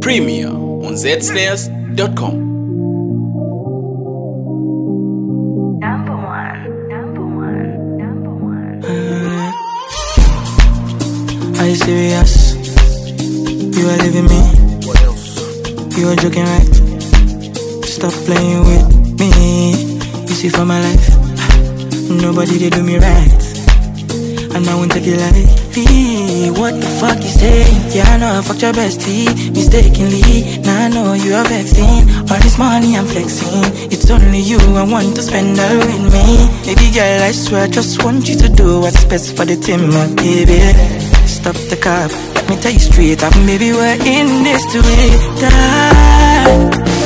Premiere on zsnares.com. Are you serious? You are leaving me? What else? You are joking, right? Stop playing with me. You see, for my life, nobody they do me right, and I won't take it lightly. What the fuck you saying? Yeah, I know I fucked your bestie mistakenly. Now I know you are vexing. All this money I'm flexing, it's only you I want to spend all with me. Baby girl, I swear I just want you to do what's best for the team, my baby. Stop the cab, let me tell you straight up, maybe we're in this to it die.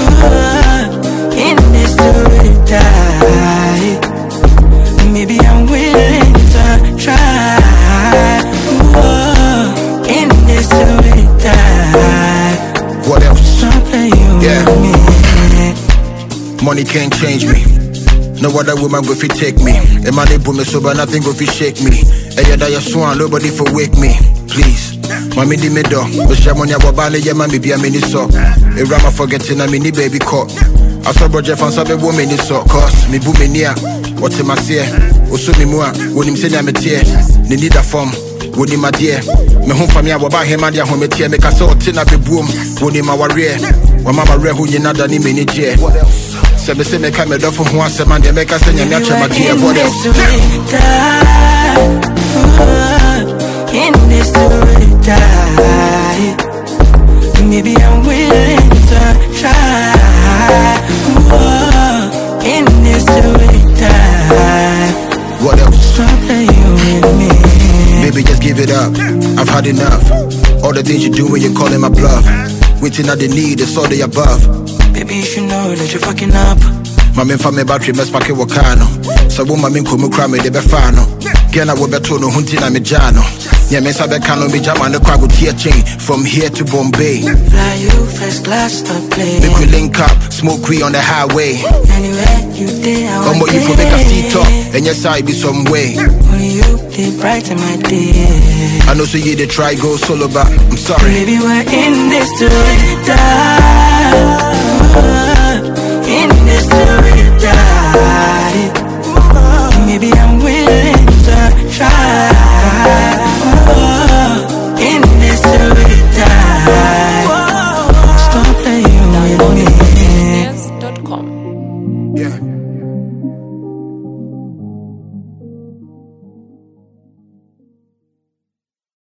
In this to it die. Maybe I'm willing to try. In this to it die. What else? Stop playing with me. Money can't change me. No other woman go fi take me. A man they put me sober, nothing go fi shake me. Hey, yeah, that swan, nobody for wake me. Please, mommy di me do. But she money ababale, yeah, mommy be a mini so. A rama forgetting a mini baby caught. I saw Roger fan sabe woman in so. Cause me boom me near. What's in my sear? Osu mi mua. When him say I'm a tear. Ni need a form. When him a dear. Me home family waba him and ya home tear. Me kasa otina be boom. When him a warrior. When mama re who you nada ni me ni je. Se me se me come do for who I say man they make us say nya cha my dear. What else? In this to die. Maybe I'm willing to try. In this to die. What else? Stop playing with me. Baby, just give it up. I've had enough. All the things you do when you're calling my bluff. Waiting at the need, it's all the above. Baby, you should know that you're fucking up. Mami fa me battery mess pack wakano. So wo mami ko mu kra me de be fa no. Girl I wo beto no hunti na me jano. Yeah, me sabe kano me jama no kwa go tear chain from here to Bombay. Fly you first class up plane. Make we link up, smoke we on the highway. Anywhere you day, I want you for make a seat up, and yes I be some way. Only you did brighten my day. I know so you did try go solo but I'm sorry. Maybe we're in this to die. In this to die. Maybe I'm